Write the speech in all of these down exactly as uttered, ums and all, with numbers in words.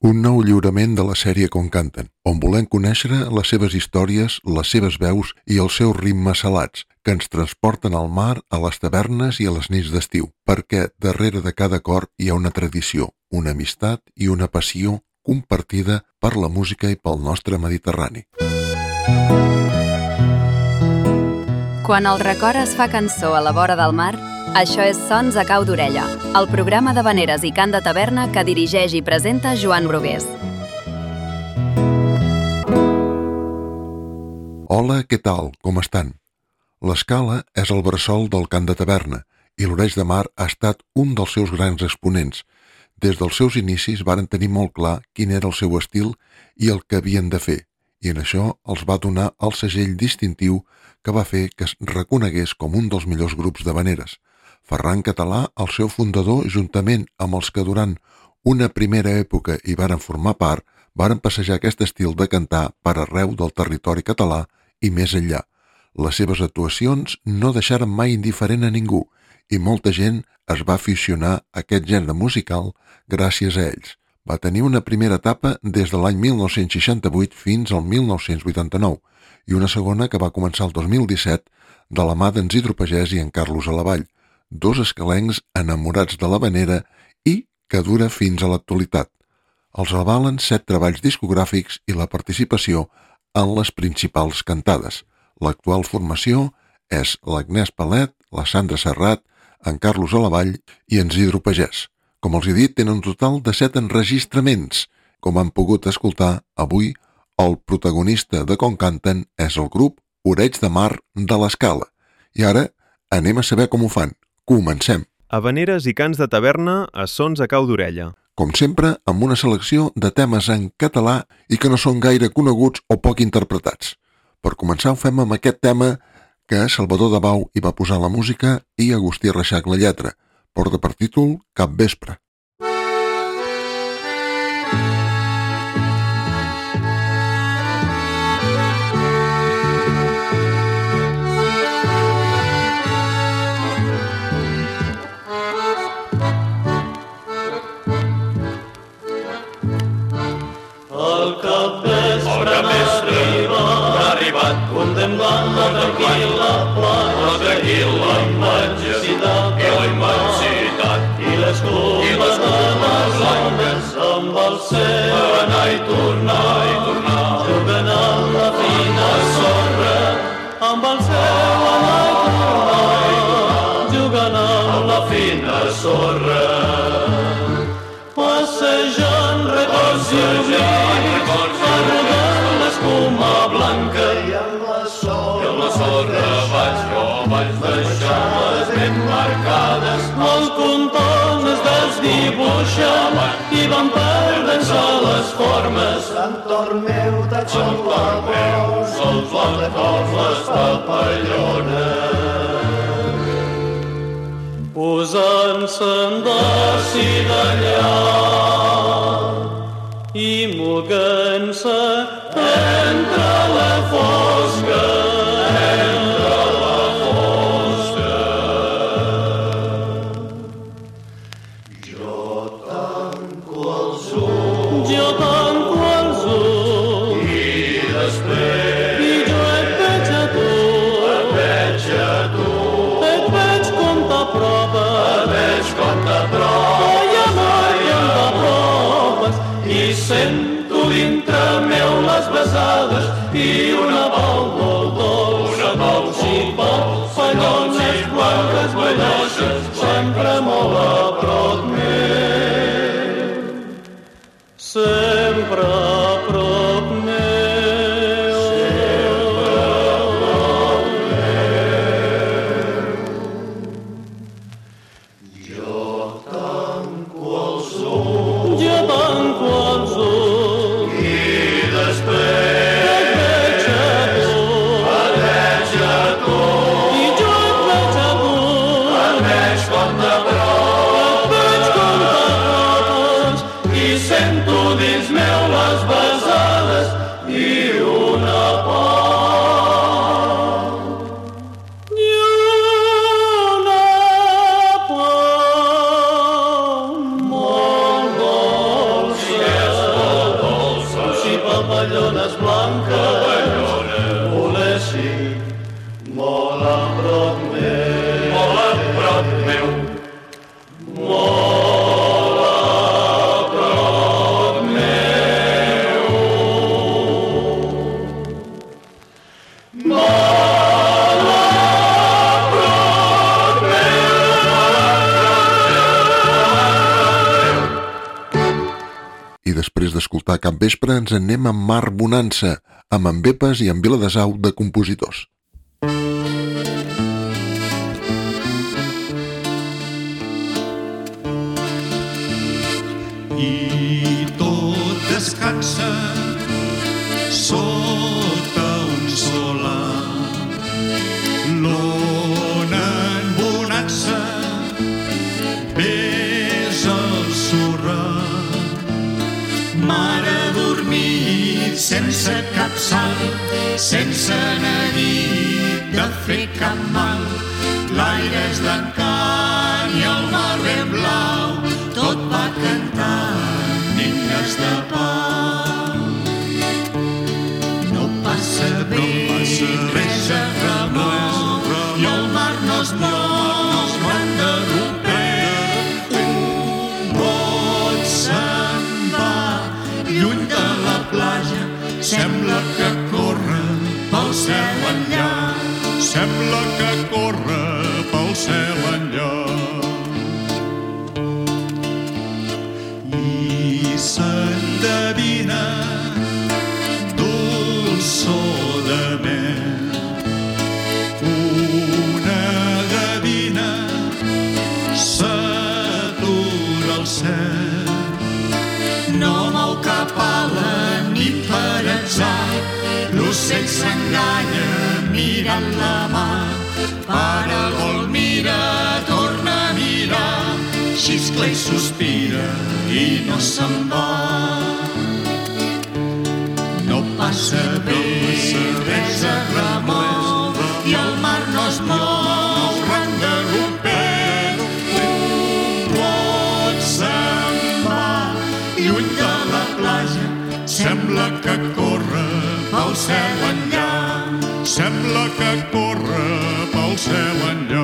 Un nou lliurament de la sèrie Com canten, on volem conèixer les seves històries, les seves veus i els seus ritmes salats, que ens transporten al mar, a les tavernes i a les nits d'estiu, perquè darrere de cada cor hi ha una tradició, una amistat i una passió compartida per la música i pel nostre Mediterrani. Quan el record es fa cançó a la vora del mar, això és Sons a cau d'orella, el programa d'havaneres i cant de taverna que dirigeix i presenta Joan Brugués. Hola, què tal? Com estan? L'Escala és el bressol del cant de taverna i l'Oreig de Mar ha estat un dels seus grans exponents. Des dels seus inicis varen tenir molt clar quin era el seu estil i el que havien de fer, i en això els va donar el segell distintiu que va fer que es reconegués com un dels millors grups d'havaneres. Ferran Català, el seu fundador, juntament amb els que durant una primera època hi varen formar part, varen passejar aquest estil de cantar per arreu del territori català i més enllà. Les seves actuacions no deixaren mai indiferent a ningú i molta gent es va aficionar a aquest gènere musical gràcies a ells. Va tenir una primera etapa des de l'any mil nou-cents seixanta-vuit fins al mil nou-cents vuitanta-nou i una segona que va començar el dos mil disset de la mà d'en Isidro Pagès i en Carlos Alavall, dos escalencs enamorats de l'havanera i que dura fins a l'actualitat. Els avalen set treballs discogràfics i la participació en les principals cantades. L'actual formació és l'Agnès Palet, la Sandra Serrat, en Carlos Alavall i en Isidro Pagès. Com els he dit, tenen un total de set enregistraments. Com han pogut escoltar, avui el protagonista de Com canten és el grup Oreig de Mar de l'Escala. I ara anem a saber com ho fan. Comencem. Havaneres i cants de taverna a Sons a cau d'orella. Com sempre, amb una selecció de temes en català i que no són gaire coneguts o poc interpretats. Per començar ho fem amb aquest tema que Salvador Dabau hi va posar la música i Agustí Reixac la lletra. Porta per títol Cap vespre. Contemplant la tranquil·la plana, la tranquil·la immensitat, i la immensitat, i les clubes de les ondes amb el cel, per anar i tornar, i tornar, juguen a la fina sorra, amb el cel anar i tornar, juguen a la fina sorra, passejant records i oblits, arrugant l'escuma blanca, i amb la sorra vaig jo, vaig deixar-les ben marcades. Els contorns dels dibuixant i van perdent-se les formes. Entorn meu tatxen la veus, sols les vols les papallones. Posant-se'n d'ací d'allà i mogant-se entre la fosca, entre la fosca. Jo tanco els ulls, jo tanco els ulls, i després, i jo et veig a tu, et veig a tu, et veig com t'apropes, et veig com t'apropes, oi amor, com t'apropes, i sento dintre meu les besades i una pau molt dolç, una pau si pot, pallones blanques belloses, sempre molt a prop meu, sempre a prop meu, sempre a prop meu. Jo tanco els ulls, jo tanco els ulls, i després Yes. papallones blanques, volessin molt a prop meu, molt a prop meu, molt a prop meu. Molt a prop meu. I després d'escoltar Capvespre ens anem a Mar Bonança, amb en Bepes i en Viladesau de compositors. I tot descansa sota un solar. L'ona en bonança ves al sorrar. Mar adormit sense cap sal, sense neguit de fer cap mal. L'aire és d'encant i el mar ben blau, tot va cantant himnes de pau. No passa bé, no passa res a remor, i el mar no es mou, ran de romper. Un bot se'n va lluny de la platja, sembla que corre pel cel enllà, sembla que corre pel cel enllà. S'endevina dolçor de mel, una gavina s'atura al cel. No mou cap ala ni per atzar, l'ocell s'enganya mirant la mar. Para, vol, mira, torna a mirar, xiscla i sospira i no se'n va. No passa bé, res a remou, i el mar no es mou, ran de romper. Un bot se'n va lluny de la platja, sembla que corre pel cel enllà, sembla que corre pel cel enllà.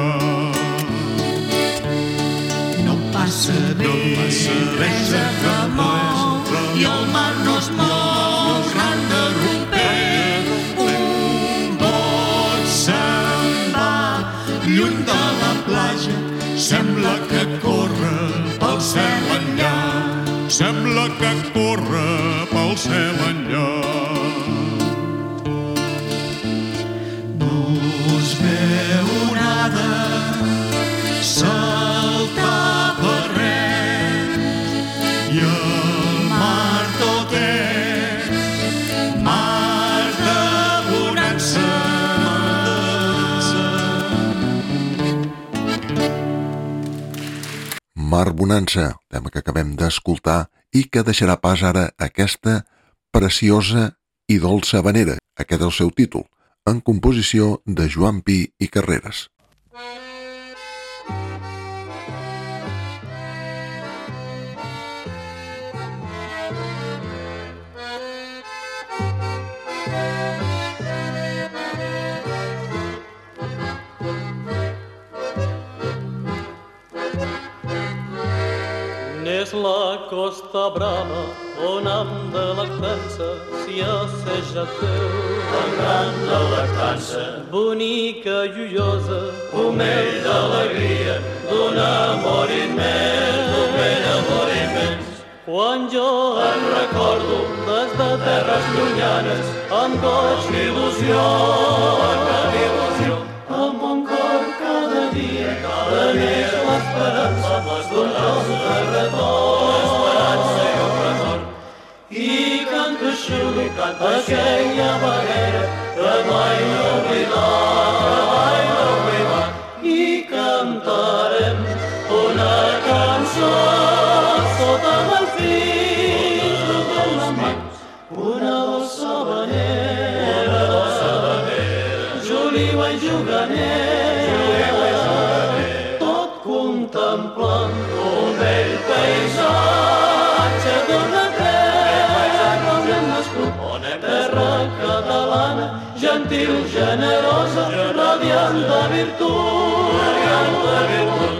No passa bé, res a remou, i el mar no es mou, ran de romper. Un bot se'n va lluny de la platja, sembla que corre pel cel enllà, sembla que corre pel cel enllà. No es veu nada saltar per res, i el mar tot és mar de bonança. Mar Bonança, tema que acabem d'escoltar i que deixarà pas ara aquesta preciosa i dolça havanera, aquest és el seu títol, en composició de Joan Pi i Carreras. N'és la Costa Brava on hem de lactança si asseja teu. Tan gran la lactança, bonica i ullosa, pomell d'alegria, d'un amor immens, d'un ben amor immens. Quan jo em recordo des de terres llunyanes, amb goig d'il·lusió, amb il·lusió, el mon cor cada dia teneix l'esperança d'un tros de retorn, l'esperança i un retorn. I canto xulo aquella havanera que mai no oblidar, que mai no oblidar. I cantarem una cançó sota el fil de les mans, una dolça havanera, una dolça havanera, Juliu i juganera, tot contemplant un vell paisatge d'una terra on hem nascut, on gentil, generosa, radiant de virtut, radiant de virtut.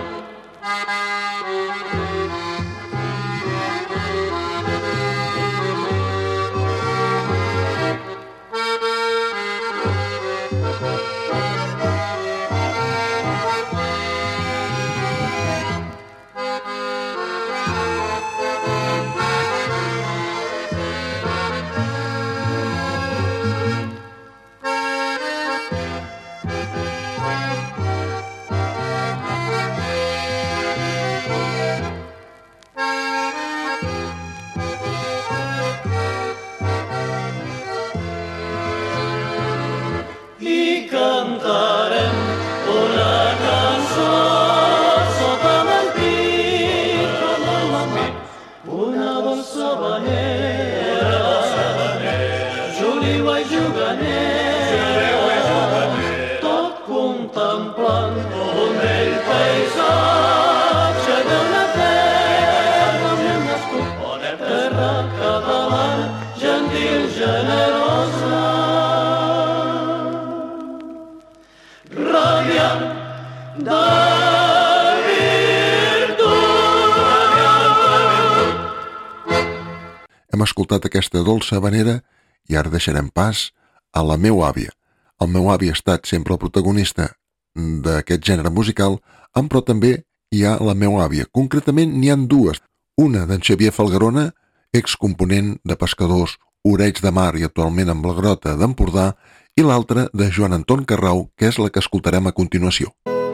Hem escoltat aquesta dolça havanera i ara deixarem pas a La meua àvia. El meu avi ha estat sempre el protagonista d'aquest gènere musical, però també hi ha La meua àvia. Concretament n'hi han dues. Una d'en Xavier Falgarona, excomponent de Pescadors, Oreig de Mar i actualment amb la Grota d'Empordà, i l'altra de Joan Anton Carrau, que és la que escoltarem a continuació.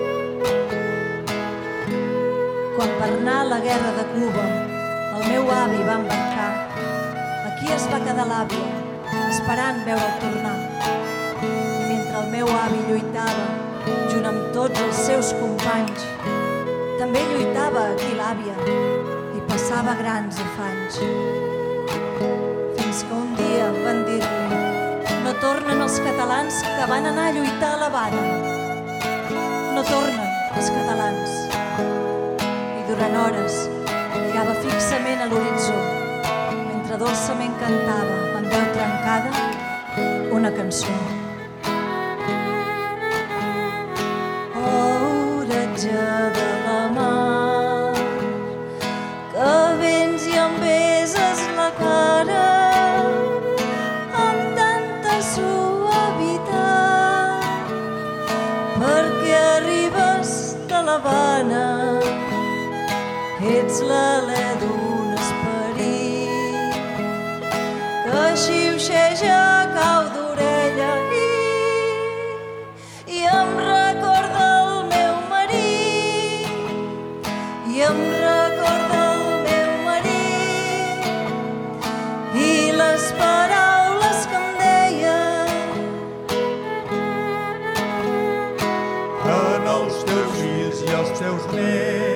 Quan per anar a la guerra de Cuba el meu avi va embarcar, aquí es va quedar l'àvia, esperant veure'l tornar. I mentre el meu avi lluitava, junt amb tots els seus companys, també lluitava aquí l'àvia i passava grans afanys. Fins que un dia van dir-li: no tornen els catalans que van anar a lluitar a l'Havana. No tornen els catalans. I durant hores mirava fixament a l'horitzó, mentre dolçament cantava amb veu trencada una cançó. Oh, oratge de la mar, que vens i em beses la cara amb tanta suavitat, perquè arribes de l'Havana. Ets l'alè d'un esperit que xiuxeja a cau d'orella i, i em recorda el meu marit, i em recorda el meu marit, i les paraules que em deia. En els teus fills i els teus nets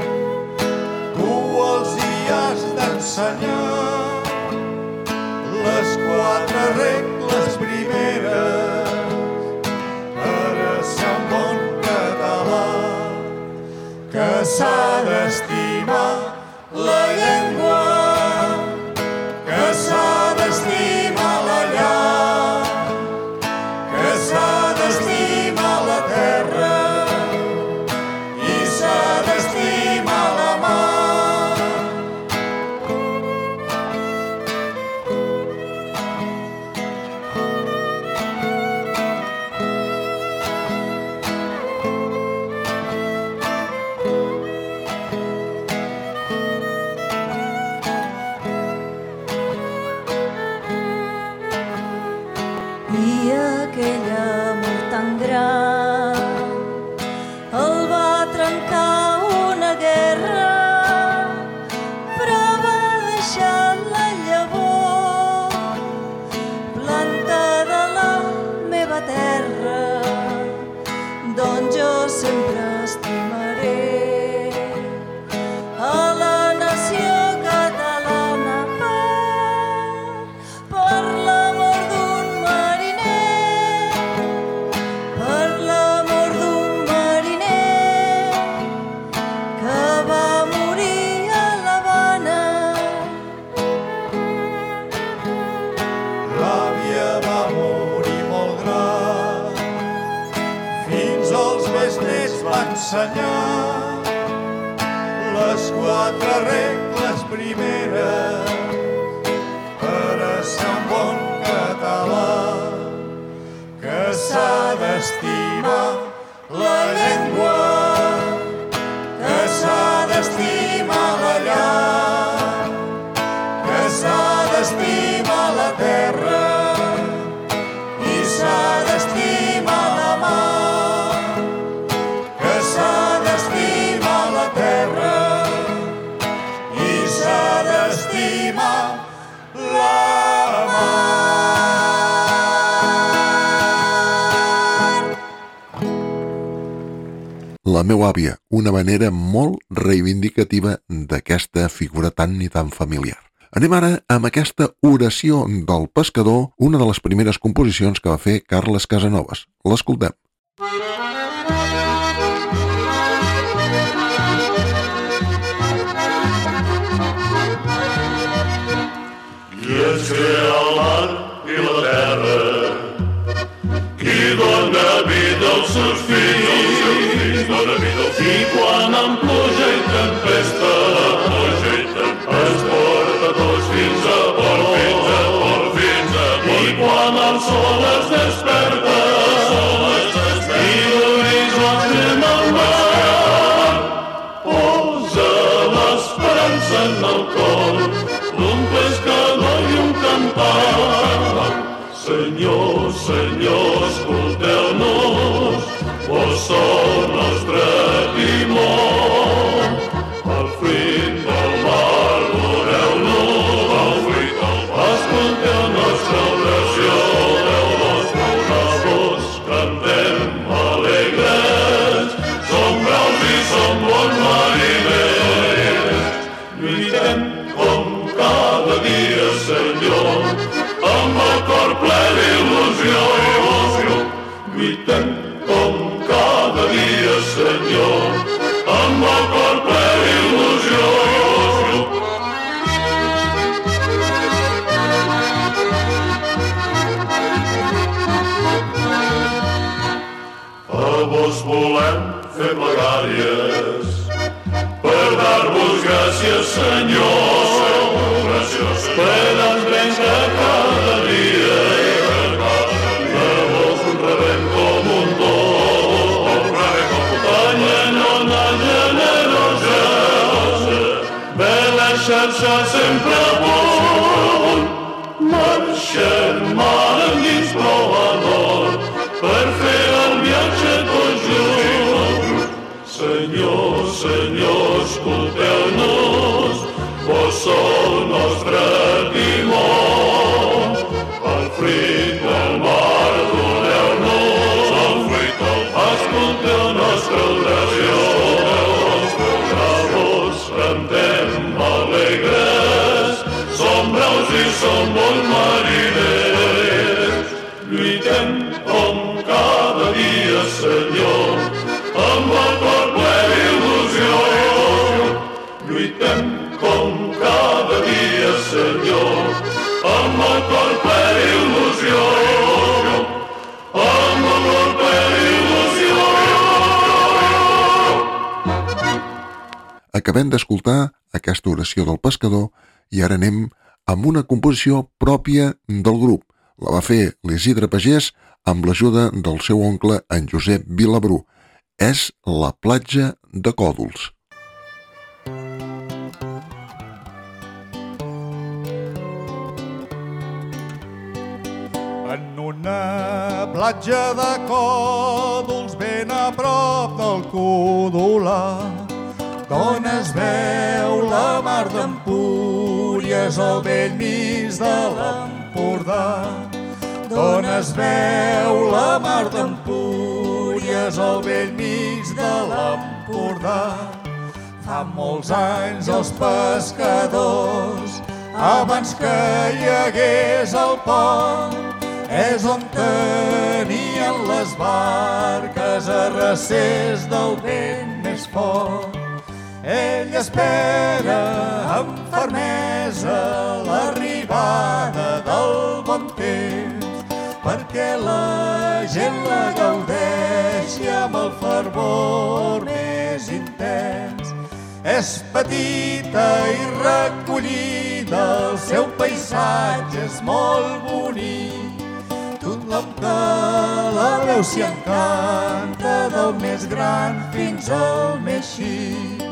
has d'ensenyar les quatre regles primeres per a ser un bon català, que s'ha d'estimar la llengua, que s'ha d'estimar la llar, que s'ha d'estimar la terra i s'ha d'estimar la mar. L'àvia va morir molt gran ensenyar les quatre regles primeres per a ser un bon català, que s'ha d'estimar la llengua, que s'ha d'estimar la llar, que s'ha d'estimar la terra i s'ha d'estimar la mar, que s'ha d'estimar la terra i s'ha d'estimar la mar. La meua àvia, una manera molt reivindicativa d'aquesta figura tan i tan familiar. Anem ara amb aquesta oració del pescador, una de les primeres composicions que va fer Carles Casanovas. L'escoltem. Qui ens crea el mar i la terra, qui dona vida als seus fills, dona vida als fills. I quan amb pluja i tempesta, pluja i tempesta, es porta tots fins a port, fins a port, fins a port. I quan el sol es desperta, el sol es desperta, i l'horitzó crema el mar, posa l'esperança en el cor d'un pescador i un cantar. Senyor, Senyor, escolteu-nos, vos sou nostre timó. Al fruit del mar, doneu-nos, al fruit del mar, escolteu nostra oració, el nostre oració. Cantem alegres, som braus i som bons mariners. Lluitem com cada dia, Senyor, amb el cor ple d'il·lusió. Lluitem com cada dia, Senyor, amb el cor ple d'il·lusió. A vos volem fer plegàries per dar-vos gràcies, Senyor, gràcies, per els béns que cada dia de vos un rebem com un do, canyonona generosa, ve la xarxa sempre amunt, marxem mar endins prou a nord per fer el viatge tots junts. Senyor, Senyor, escolteu-nos, vos sou nostre timó. Al fruit del mar, doneu-nos, al fruit del mar, escolteu nostra oració. A vos cantem alegres, som braus i som bons mariners. Lluitem com cada dia, Senyor, amb el cor ple d'il·lusió. Lluitem com cada dia, Senyor, amb el cor ple d'il·lusió. Amb el cor ple d'il·lusió. Acabem d'escoltar aquesta oració del pescador i ara anem amb una composició pròpia del grup. La va fer l'Isidre Pagès amb l'ajuda del seu oncle, en Josep Vilabrú. És La platja de Còdols. En una platja de Còdols ben a prop del Codolà, d'on es veu la mar d'Empúries al bell mig de l'Empordà. D'on es veu la mar d'Empúries al bell mig de l'Empordà. Fa molts anys els pescadors, abans que hi hagués el pont, és on tenien les barques a recés del vent més fort. Ell espera amb fermesa l'arribada del bon temps, perquè la gent la gaudeix gaudeix i amb el fervor més intens. És petita i recollida, el seu paisatge és molt bonic. Tothom que la veu s'hi encanta, del més gran fins al més xic.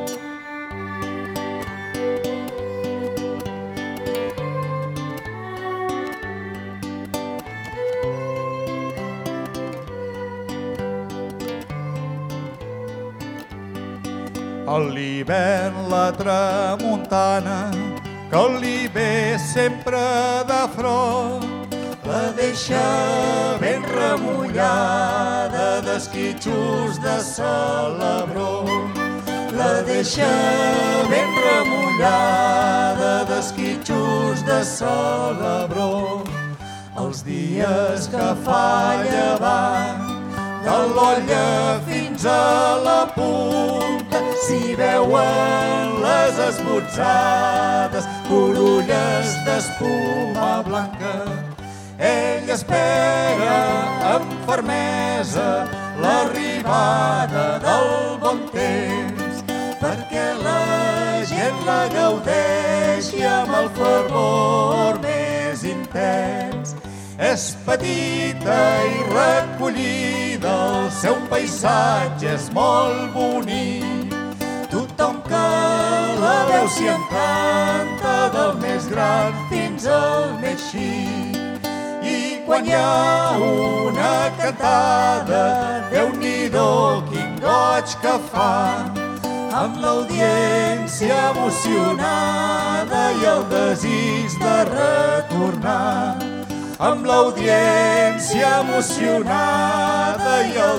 A l'hivern la tramuntana, que li ve sempre de front, la deixa ben remullada d'esquitxos de celebró. La deixa ben remullada d'esquitxos de celebró. Els dies que fa llevant, de l'olla fins a la punta, s'hi veuen les esbotzades corolles d'espuma blanca. Ell espera amb fermesa l'arribada del bon temps, perquè la gent la gaudeixi amb el fervor més intens. És petita i recollida, el seu paisatge és molt bonic. Tothom que la veu s'hi encanta, del més gran fins al més xic. I quan hi ha una cantada, Déu-n'hi-do quin goig que fa, amb l'audiència emocionada i el desig de retornar. Amb l'audiència emocionada i el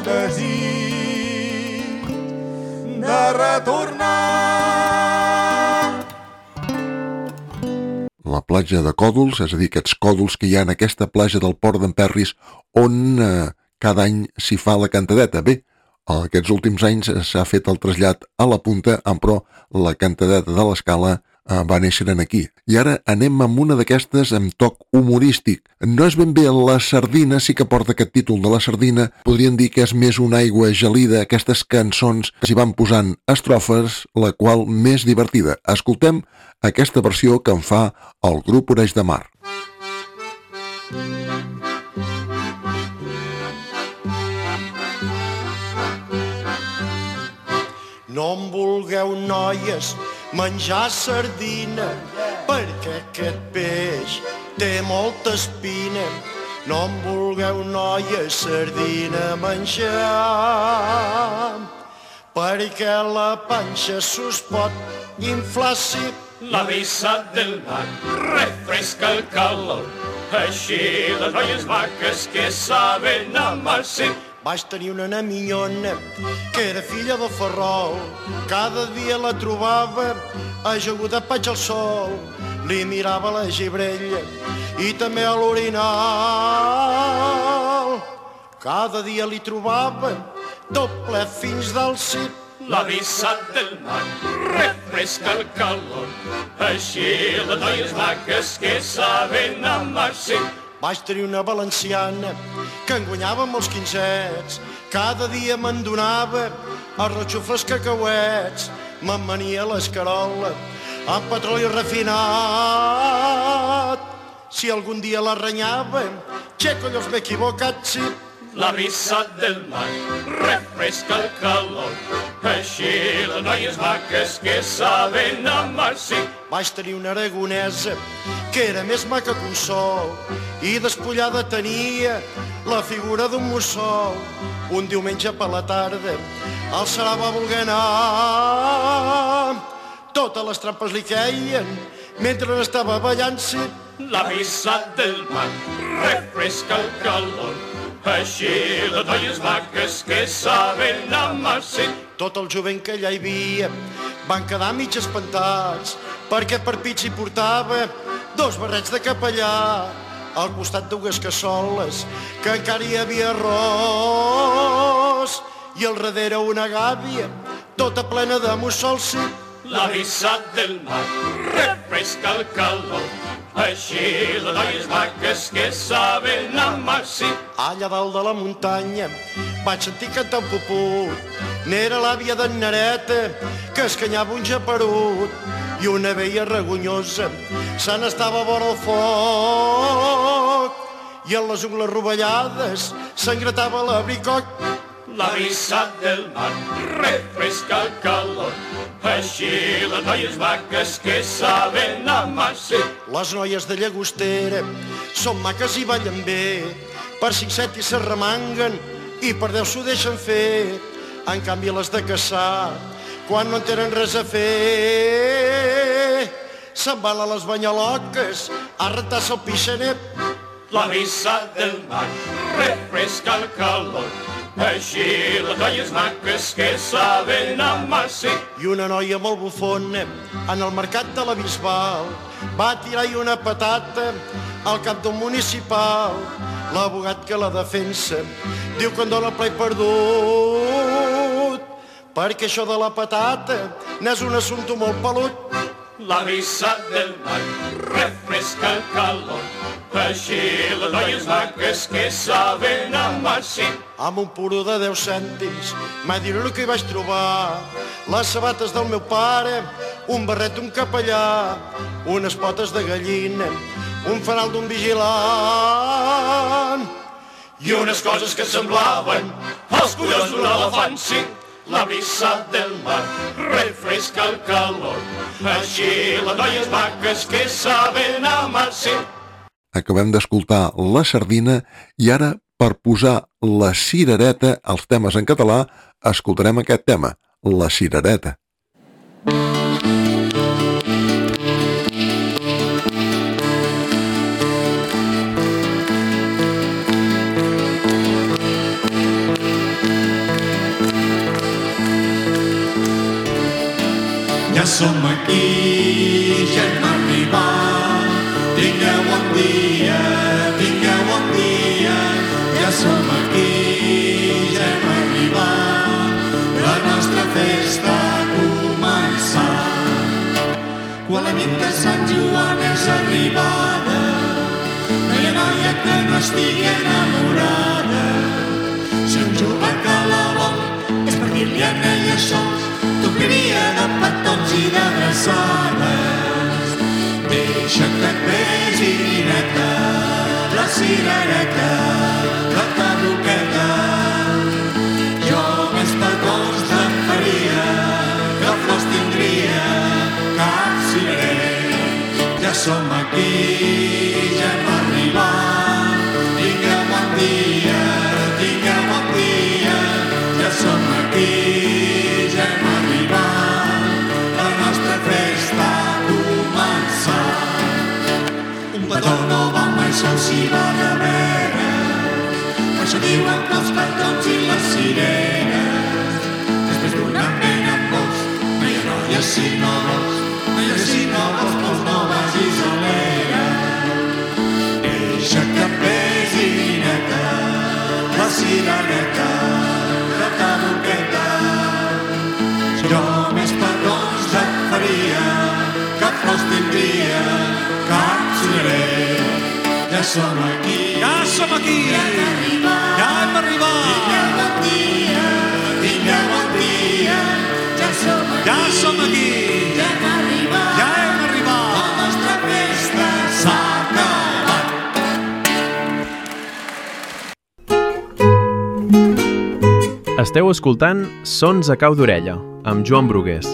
desig de retornar. La platja de Còdols, és a dir, aquests còdols que hi ha en aquesta platja del Port d'en Perris, on eh, cada any s'hi fa la cantadeta. Bé, aquests últims anys s'ha fet el trasllat a la punta, però la cantadeta de l'Escala va néixer aquí. I ara anem amb una d'aquestes amb toc humorístic. No és ben bé la sardina, sí que porta aquest títol de la sardina. Podríem dir que és més una aigua gelida, aquestes cançons que s'hi van posant estrofes, la qual més divertida. Escoltem aquesta versió que en fa el grup Oreix de Mar. No em vulgueu, noies, menjar sardina, perquè aquest peix té molta espina. No em vulgueu, noies, sardina menjar, perquè la panxa s'us pot inflar si la brisa del mar refresca el calor. Així les noies vaques que saben amar-se. Vaig tenir una nena minyona que era filla del Ferrol. Cada dia la trobava ajaguda paig al sol. Li mirava la gibrella i també a l'orinal. Cada dia li trobava tot ple fins dalt cip. La brisa del mar refresca el calor. Així les noies vaques que saben amar-se. Vaig tenir una valenciana que en guanyava molts quinzets. Cada dia me'n donava arròs, cacauets. Me'n venia l'escarola amb petroli refinat. Si algun dia la renyava, che collons m'he equivocat, sí. La brisa del mar refresca el calor. Així les noies vaques que saben amar-se. Vaig tenir una aragonesa que era més maca que un sol i despullada tenia la figura d'un mussol. Un diumenge per la tarda al Serà va voler anar. Totes les trampes li queien mentre estava ballant-se. La brisa del mar refresca el calor. Així les noies vaques que saben amar-se. Tot el jovent que allà hi havia van quedar mig espantats perquè per pit s'hi portava dos barrets de capellà al costat dues cassoles que encara hi havia arròs i al darrere una gàbia tota plena de mussols. La brisa del mar refresca el calor. Així les noies vaques que saben amar-se. Allà dalt de la muntanya vaig sentir cantar un puput. N'era l'àvia d'en Nereta, que escanyava un japerut, i una veia regonyosa se n'estava vora el foc, i en les ungles rovellades s'engratava l'abricot. La brisa del mar refresca el calor, així les noies vaques que saben amar-se. Les noies de Llagostera són maques i ballen bé, per cinc cèntims s'arremanguen i per deu s'ho deixen fer. En canvi les de Cassà, quan no en tenen res a fer, se'n van a les banyaloques a rentar-se el pixanet. La brisa del mar refresca el calor, així les noies maques que saben amar-se. I una noia molt bufona en el mercat de la Bisbal va tirar-hi una patata al cap d'un municipal. L'abogat que la defensa diu que en dona el play perdut, perquè això de la patata n'és un assumpte molt pelut. La brisa del mar refresca el calor, així les noies maques que saben amar-se. Amb un puro de deu cèntims m'ha dit el que hi vaig trobar: les sabates del meu pare, un barret d'un capellà, unes potes de gallina, un fanal d'un vigilant i unes coses que semblaven els collons d'un elefant. Sí, la brisa del mar refresca el calor, així les noies maques que saben amar-se. Acabem d'escoltar La Sardina i ara, per posar la cirereta als temes en català, escoltarem aquest tema, La Cirereta. Ja som aquí, ja hem arribat, tingueu bon dia, tingueu bon dia. Ja som aquí, ja hem arribat, la nostra festa ha començat. Quan la nit de Sant Joan és arribada, no hi ha noia que no estigui enamorada. Si un jove que la vol és per dir-li a ella sols, t'ompliria de petons i d'abraçades. Deixa que et vegi, nineta, la cirereta, la tarroqueta. Jo més petons te'n faria, que flors tindria cap cirerer. Ja som aquí, ja hem arribat, tingueu bon dia, tingueu bon dia. Ja som aquí, ja hem arribat, la nostra festa ha començat. Un petó no va mai sol si va de veres, per això diuen que els petons i les sirenes, després d'una pena en vols, no hi ha noies si no vols, noies si no vols, vols no vagis a l'era. Deixa que et vegi, nineta, la cirereta, la tarroqueta. Jo més petons et faria, cap flors tindria, cap cirerer. Ja som aquí, ja som aquí, ja hem arribat, ja hem arribat. Tingueu bon dia, tingueu bon dia. Ja som aquí, ja som aquí, ja hem arribat, ja hem arribat. La nostra festa s'ha acabat. Esteu escoltant Sons a cau d'orella, amb Joan Brugués.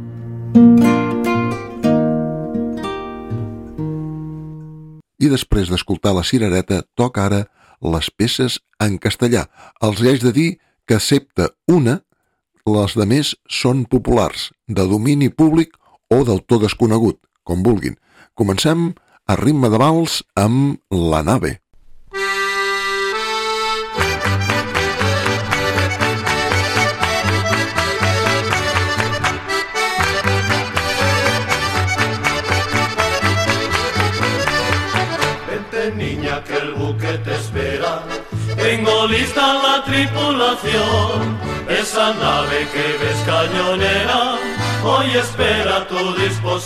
I després d'escoltar La Cirereta, toca ara les peces en castellà. Els hi haig de dir que, excepte una, les demés són populars, de domini públic o d'autor desconegut, com vulguin. Comencem a ritme de vals amb La Nave. Niña, que el buque te espera. Tengo lista la tripulación, esa nave que ves cañonera, hoy espera a tu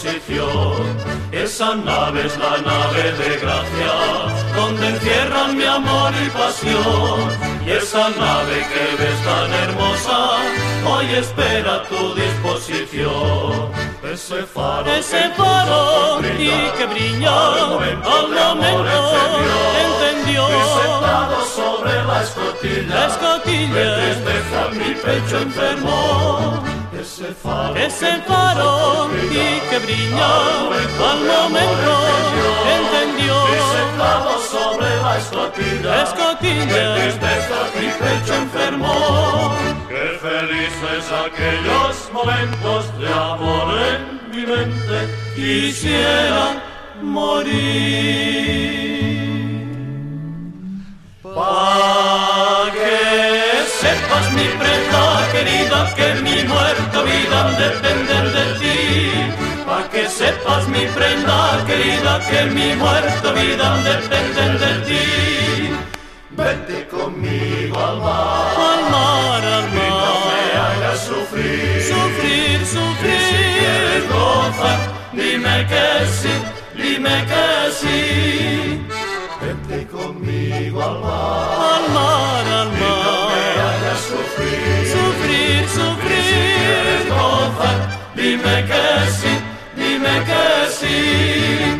disposición. Esa nave es la nave de gracia, donde encierran mi amor y pasión. Y esa nave que ves tan hermosa, hoy espera a tu disposición. Ese faro, ese faro y que brilla al momento, al momento entendió. Y sentado sobre la escotilla, la escotilla, de tristeza mi pecho enfermó. Ese faro, ese faro y que brilla al momento, al momento entendió. Y sentado sobre la escotilla, escotilla, de tristeza mi pecho enfermó. Qué felices aquellos momentos de amor en mi mente, quisiera morir. Pa' que sepas, mi prenda querida, que mi muerta vida depende de ti. Pa' que sepas, mi prenda querida, que mi muerta vida depende de ti. Vente conmigo al mar, al mar, al mar, y no me hagas sufrir, sufrir, sufrir. Y si quieres gozar, dime que sí, dime que sí. Vente conmigo al mar, al mar, al mar, y no me hagas sufrir, sufrir, sufrir. Y si quieres gozar, dime que sí, dime que sí.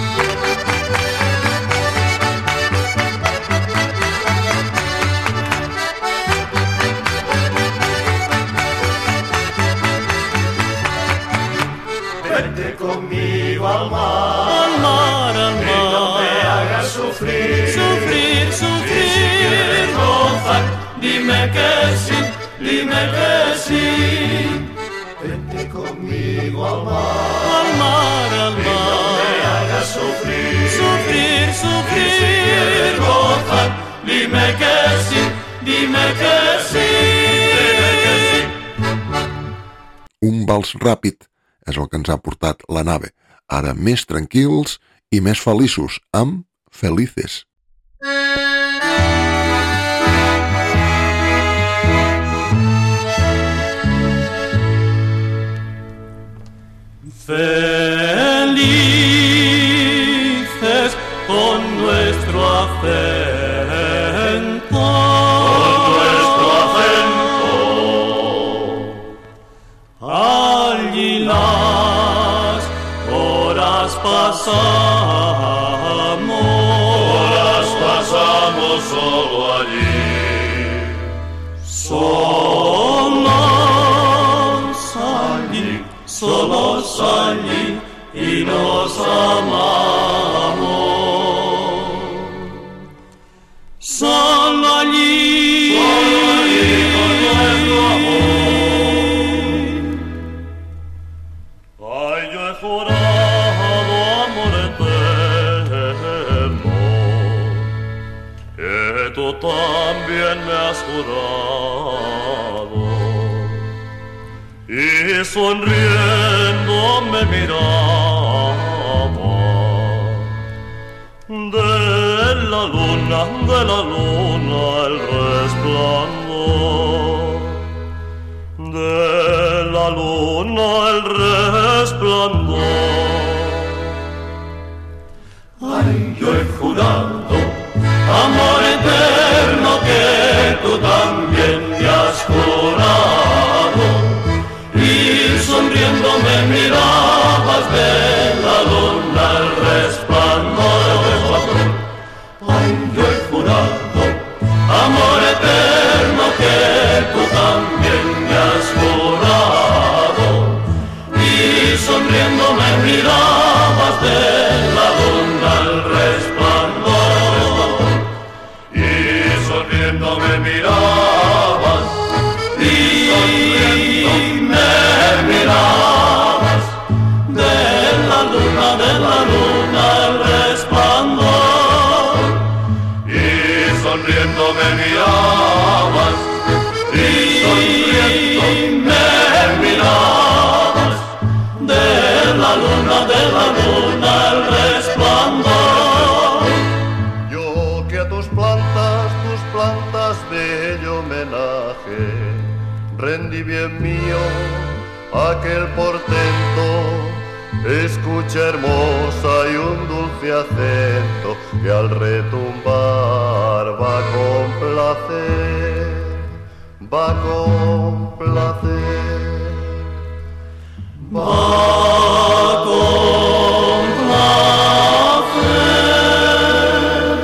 Vente conmigo al mar, al mar, al mar, y no me hagas sufrir, sufrir, sufrir. Y si quieres gozar, dime que sí, dime que sí. Vente conmigo al mar, al mar, al mar, y no me hagas sufrir, sufrir, sufrir. Y si quieres gozar, dime que sí, dime que sí, dime que sí. Un vals ràpid és el que ens ha portat la nave. Ara més tranquils i més feliços, amb Felices. Felices con nuestro acento, con nuestro acento. Allí las horas pasamos, horas pasamos solo allí, solos allí, solos allí, y nos amamos. Solo allí, solo allí con nuestro amor. Ay, yo he jurado amor eterno, que tú también me has jurado. Y sonriendo me miraba, de la luna, de la luna el resplandor, de la luna el resplandor. Ay, yo he jurado amor eterno, que tú también me has jurado. Y sonriendo me mirabas, de la luna el resplandor. Ay, yo he jurado amor eterno, que tú también me has jurado. Y sonriendo me mirabas, de la luna el resplandor. Y sonriendo me mirabas, y sonriendo me mirabas, de la luna, de la luna el resplandor. Y sonriendo me mirabas, y sonriendo me mirabas, de la luna, de la luna el resplandor. Yo que a tus plantas, tus plantas bello homenaje rendí, bien mío, aquel portento. Escucha hermosa y un dulce acento que al retumbar placer, va con placer, va con placer.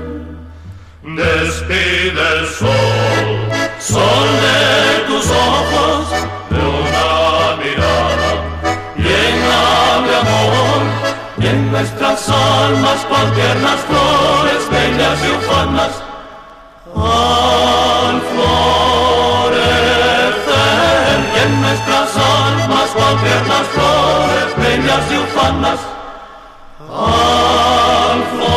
Despide el sol, sol de tus ojos, de una mirada llena de amor, y en nuestras almas cual tiernas flores, bellas y ufanas, al florecer. Y en nuestras almas cual tiernas flores, bellas y ufanas, al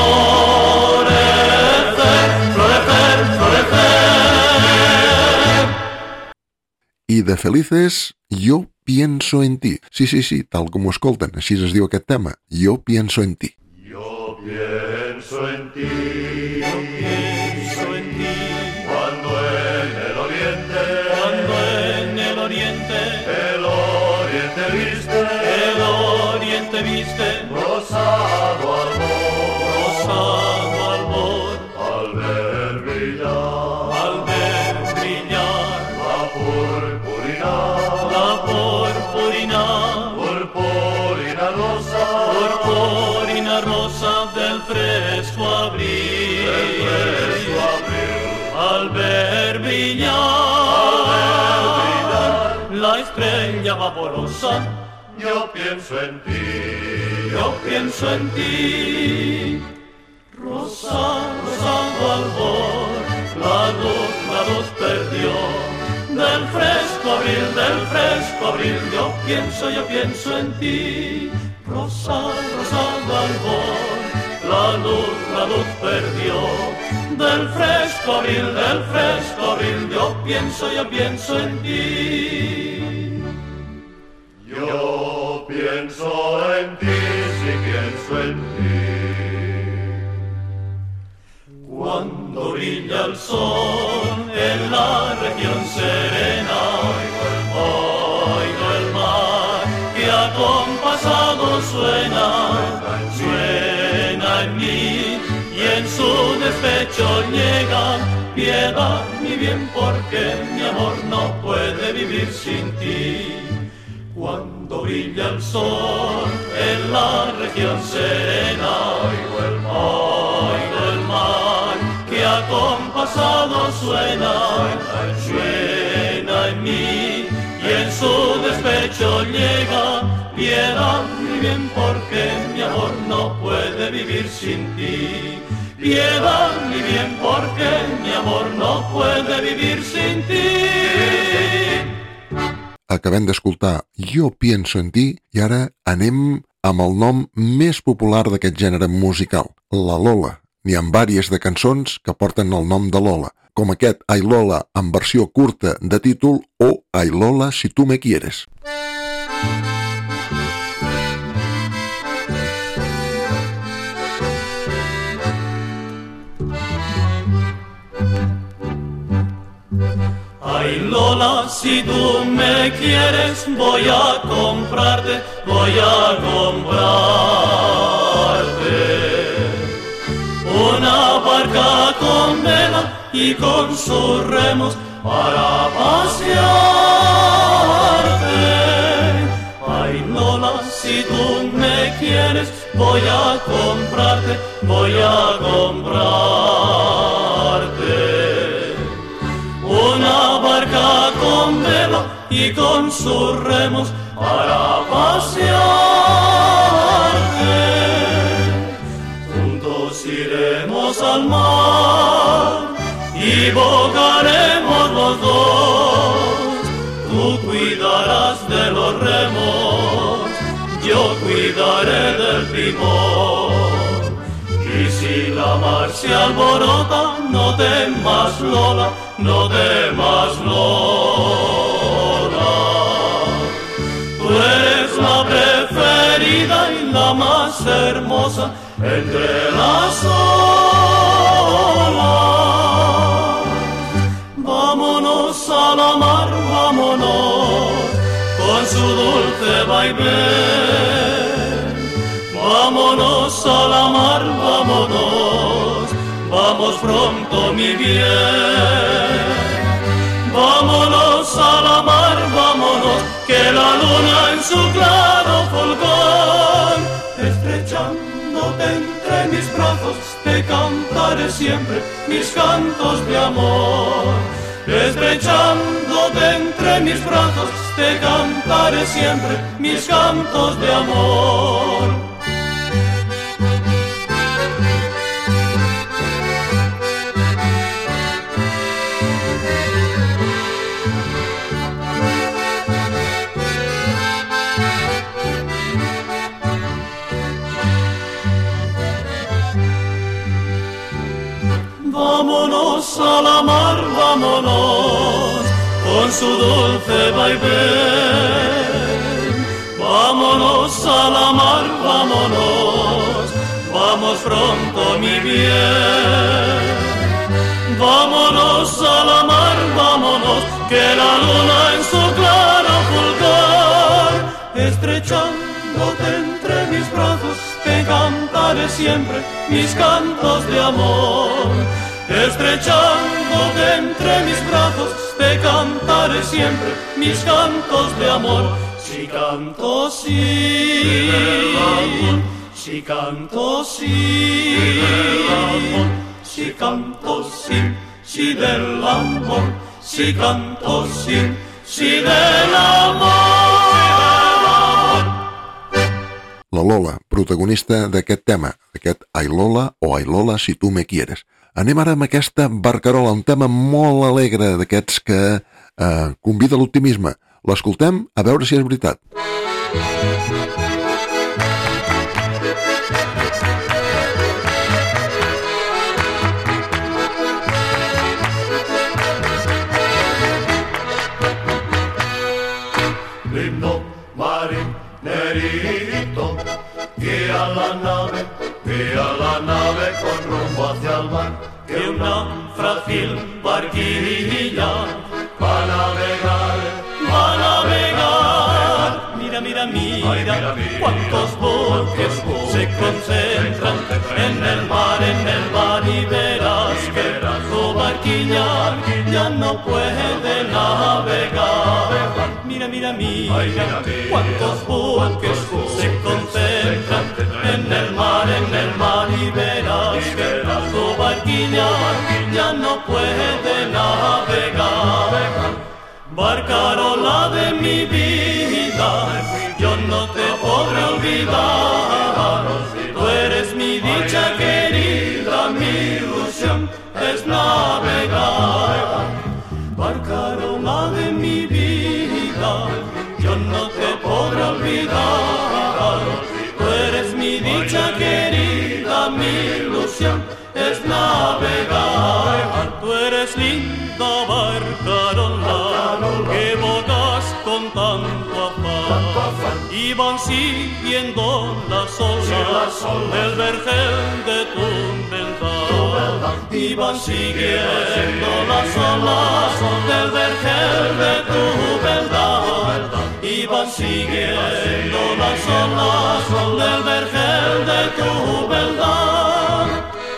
florecer, florecer, florecer. I de Felices, Jo pienso en ti. Sí, sí, sí, tal com ho escolten, així es diu aquest tema, Jo pienso en ti. Yo pienso en ti, yo pienso en ti, cuando en el oriente, cuando en el oriente, el oriente viste, el oriente viste, rosado albor, rosado albor, al ver brillar, al ver brillar, la purpurina, la purpurina, purpurina rosa, purpurina rosa del fresco abril, del fresco abril, al ver brillar, al ver brillar, la estrella vaporosa. yo pienso en ti, Yo pienso en ti, rosa, rosado albor, la luz, la luz perdió, del fresco abril, del fresco abril, yo pienso, yo pienso en ti, rosa, rosado albor, la luz, la luz perdió, del fresco abril, del fresco abril, yo pienso, yo pienso en ti. yo pienso en ti, si pienso en ti. Cuando brilla el sol en la región serena, oigo el mar que acompasado suena, suena en mí y en su despecho llega piedad, mi bien, porque mi amor no puede vivir sin ti. Cuando brilla el sol en la región serena, oigo el mar, oigo el mar que acompasado suena, suena en mí y en su despecho llega piedad, mi bien, porque mi amor no puede vivir sin ti. Piedad, mi bien, porque mi amor no puede vivir sin ti. Acabem d'escoltar Jo pienso en ti i ara anem amb el nom més popular d'aquest gènere musical, la Lola. N'hi ha vàries de cançons que porten el nom de Lola, com aquest Ay Lola en versió curta de títol o Ay Lola si tú me quieres. Ay Lola, si tú me quieres, voy a comprarte, voy a comprarte una barca con vela y con sus remos para pasearte. Ay Lola, si tú me quieres, voy a comprarte, voy a comprarte una barca con vela y con sus remos para pasearte. Juntos iremos al mar y bogaremos los dos. Tú cuidarás de los remos, yo cuidaré del timón. Y si la mar se alborota, no temas Lola, no temas Lola. Tú eres la preferida y la más hermosa entre las olas. Vámonos a la mar, vámonos, con su dulce vaivén. Vámonos a la mar, vámonos, vamos pronto mi bien. Vámonos a la mar, vámonos, que la luna en su claro fulgor, estrechándote entre mis brazos, te cantaré siempre mis cantos de amor. Estrechándote entre mis brazos, te cantaré siempre mis cantos de amor. Vámonos a la mar, vámonos, con su dulce vaivén. Vámonos a la mar, vámonos, vamos pronto mi bien. Vámonos a la mar, vámonos, que la luna en su claro fulgor, estrechándote entre mis brazos, te cantaré siempre mis cantos de amor. Estrechándote entre mis brazos, te cantaré siempre mis cantos de amor. Si canto sí, si canto sí, si canto sí, sí del amor, si canto sí, sí del amor. La Lola, protagonista d'aquest tema, d'aquest Ai Lola o Ai Lola si tu me quieres. Anem ara amb aquesta barcarola, un tema molt alegre d'aquests que eh, convida l'optimisme. L'escoltem a veure si és veritat. Lindo marinerito, guía la nave, guía la nave con rumbo hacia el mar, que una frágil barquilla va a navegar, va a navegar. Mira, mira, mira, Ay, mira, mira cuántos buques se concentran en el mar, en el mar, y verás que tu barquilla ya no puede navegar. Mira, mira, mira, Ay, mira, mira cuántos buques se concentran en el mar, en el mar, y verás que tu barquilla ya no puede navegar. Barcarola de mi vida, yo no te podré olvidar. Tú eres mi dicha querida, mi ilusión es navegar. Barcarola de mi vida, yo no te podré olvidar. Tú eres mi dicha querida, mi ilusión es navegar. Tú eres linda barcarola, que bogas con tanto afán, y van siguiendo las olas del vergel de tu beldad. Y van siguiendo las olas del vergel de tu beldad. Y van siguiendo las olas del vergel de tu beldad.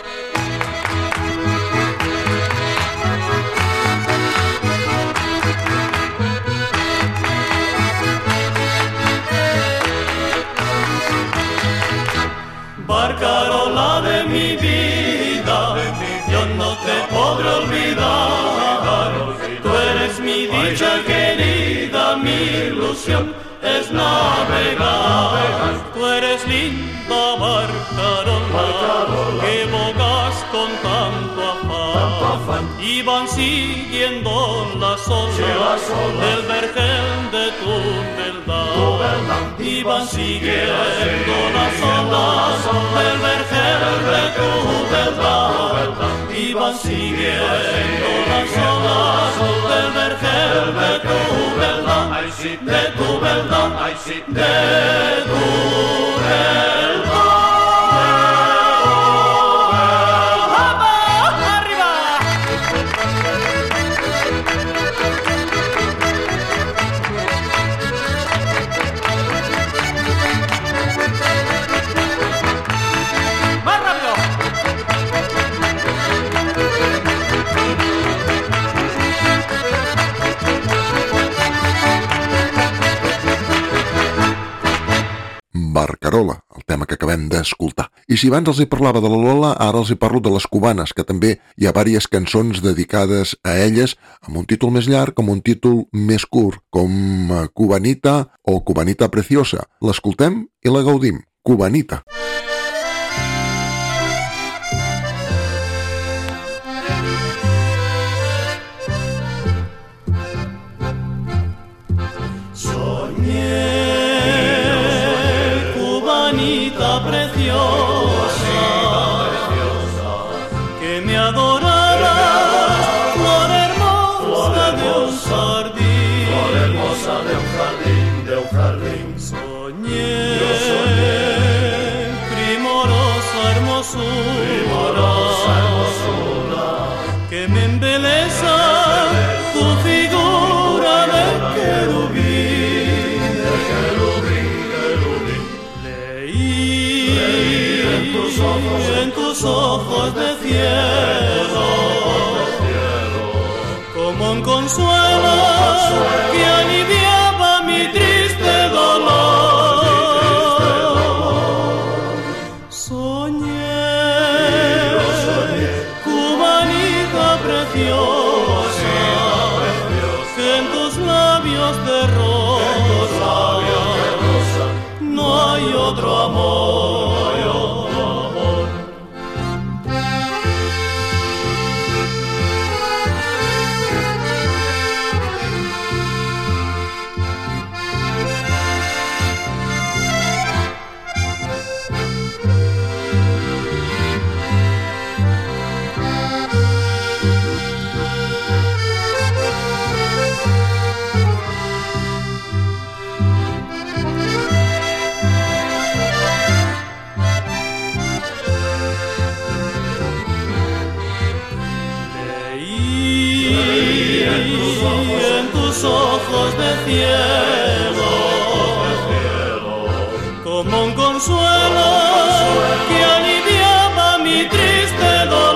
Barcarola de mi vida, yo no te podré olvidar. Tú eres mi dicha querida, mi ilusión es navegar. Tú eres linda barcarola, que bogas con tanto afán, y van siguiendo las olas del vergel de tu beldad. Y van siguiendo las olas del vergel de tu beldad. Y van siguiendo las olas del vergel de tu beldad. De tu beldad, de tu beldad. Carola, el tema que acabem d'escoltar. I si abans els hi parlava de la Lola, ara els hi parlo de les cubanes, que també hi ha diverses cançons dedicades a elles, amb un títol més llarg, com un títol més curt, com Cubanita o Cubanita Preciosa. L'escoltem i la gaudim. Cubanita. Cubanita preciosa, que me adorarás, flor hermosa de un jardín, flor hermosa de un jardín, de un jardín. Soñé, yo soñé, primorosa hermosura, primorosa hermosura, que me embeleza tu figura de querubín, de querubín, querubín. En tus ojos, en tus ojos de cielo, como un consuelo que aliviaba mi triste dolor. Soñé, cubanita preciosa, que en tus labios de rosa no hay otro amor. Ojos de cielo, como un consuelo que aliviaba mi triste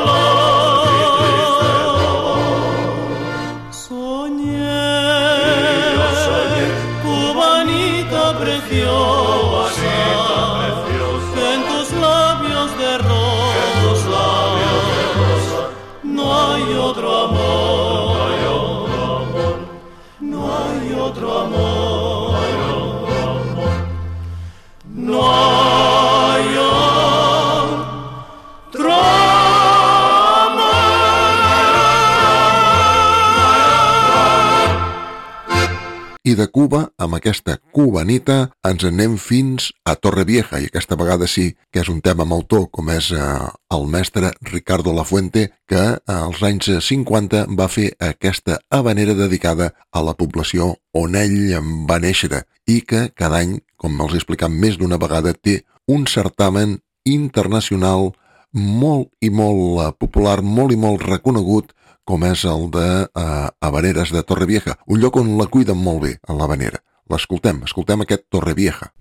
dolor. Soñé, cubanita preciosa, que en tus labios de rosa no hay otro amor. Otro amor, no hay otro amor. I de Cuba, amb aquesta cubanita, ens anem fins a Torrevieja, i aquesta vegada sí que és un tema amb autor, com és eh, el mestre Ricardo Lafuente, que eh, als anys cinquanta va fer aquesta habanera dedicada a la població on ell va néixer i que cada any, com els he explicat més d'una vegada, té un certamen internacional molt i molt popular, molt i molt reconegut, com és el de eh, Habaneres de Torrevieja, un lloc on la cuiden molt bé, en l'habanera. L'escoltem, escoltem aquest Torrevieja.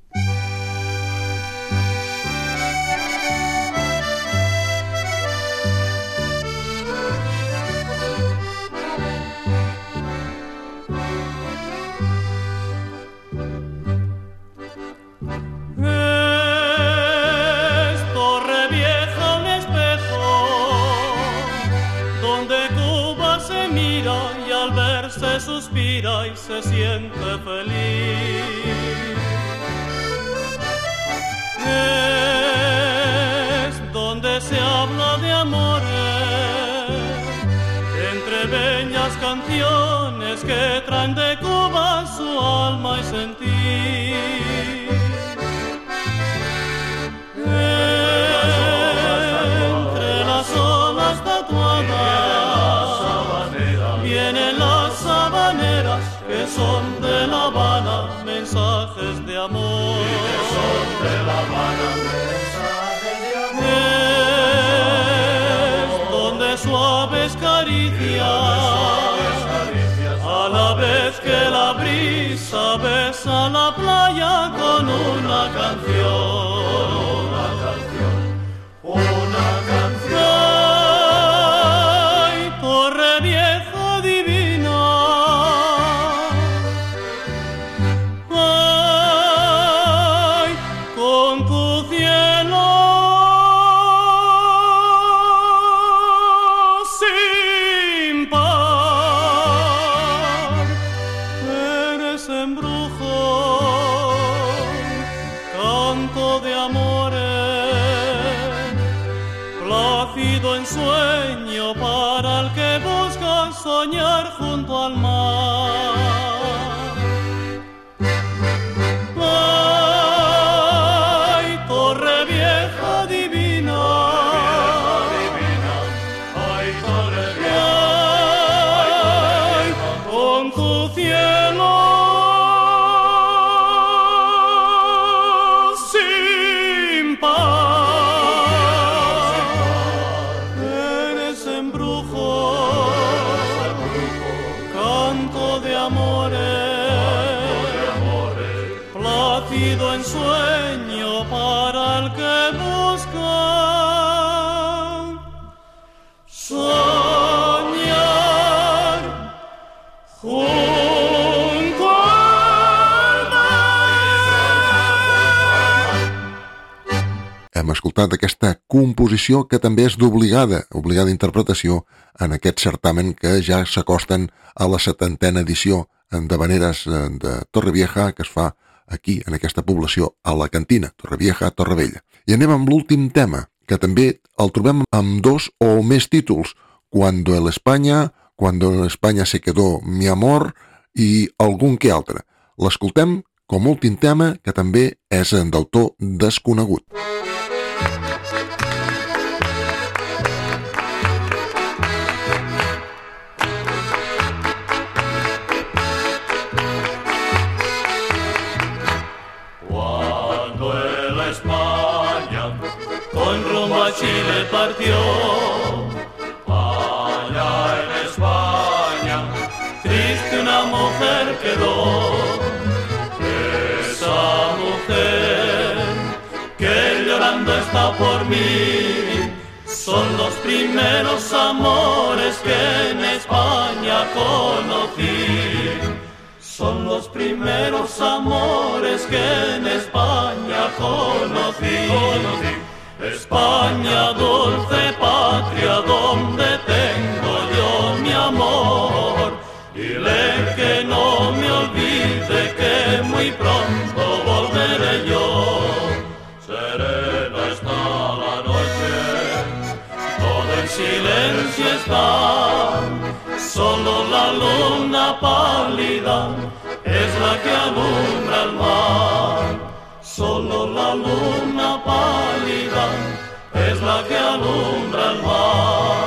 Se suspira y se siente feliz. Es donde se habla de amores, entre bellas canciones que traen de Cuba su alma y sentir. Entre las olas tatuadas vienen las habaneras que son de La Habana, mensajes de amor. Y que son de La Habana, mensajes de amor. Es donde suaves caricias, a la vez que la brisa besa la playa con una canción. Una canción, una canción. Torrevieja divina, ay, con plácido ensueño para el que busca soñar junto al mar. Ay, torre vieja divina, Ay, torre ay, con tu cielo sin par, eres embrujo, canto de amores, plácido ensueño para el que busca soñar junto al mar. Hem escoltat aquesta composició que també és d'obligada, obligada interpretació en aquest certamen que ja s'acosten a la setantena edició d'Havaneres de Torrevieja que es fa aquí, en aquesta població alacantina, Torrevieja, Torrevella. I anem amb l'últim tema, que també el trobem amb dos o més títols, Cuando el España, Cuando en España se quedó mi amor i algun que altre. L'escoltem com a últim tema, que també és d'autor desconegut. Cuando el España Con rumbo a Chile partió, allá en España triste una mujer quedó. Esa mujer que llorando está por mí, son los primeros amores que en España conocí. Son los primeros amores que en España conocí. España, dulce patria, donde tengo yo mi amor. Dile que no me olvide, que muy pronto volveré yo. Serena está la noche, todo en silencio está. Solo la luna pálida es la que alumbra el mar. Solo la luna pálida es la que alumbra el mar.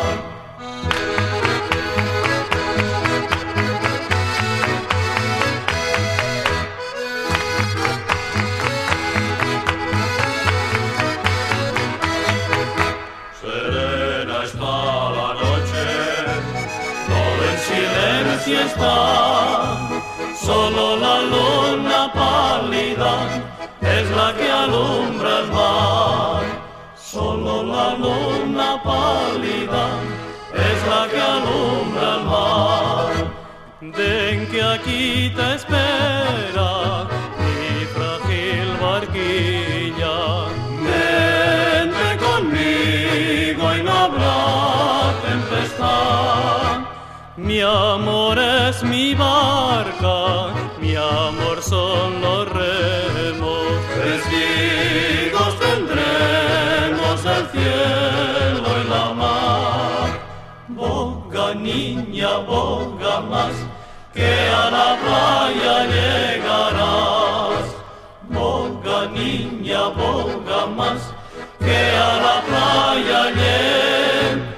Serena está la noche, todo en silencio está. Solo la luna pálida es la que alumbra el mar. Solo la luna pálida es la que alumbra el mar. Ven que aquí te espera mi frágil barquilla. Vente conmigo y no habrá tempestad. Mi amor es mi barca, mi amor son los remos. Testigos tendremos el cielo y la mar. Boga niña, boga más, que a la playa llegarás. Boga niña, boga más, que a la playa llegarás.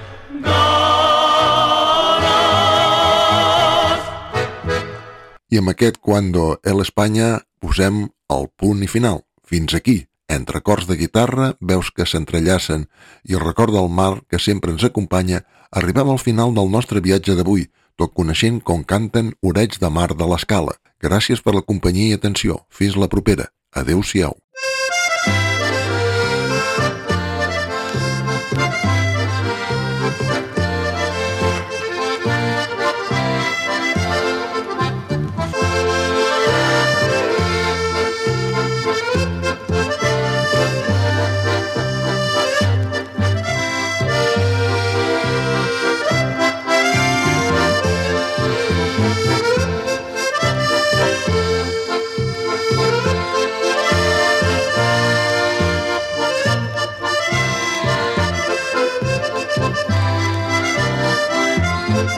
I amb aquest Cuando el España posem el punt i final. Fins aquí. Entre acords de guitarra, veus que s'entrellacen i el record del mar que sempre ens acompanya, arribem al final del nostre viatge d'avui, tot coneixent com canten Orells de Mar de l'Escala. Gràcies per la companyia i atenció. Fins la propera. Adéu-siau.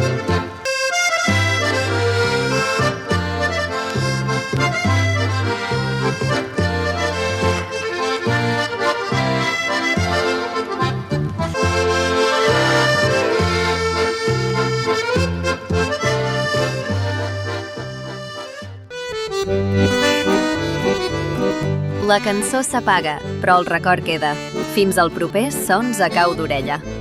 La cançó s'apaga, però el record queda. Fins al proper Sons a cau d'orella.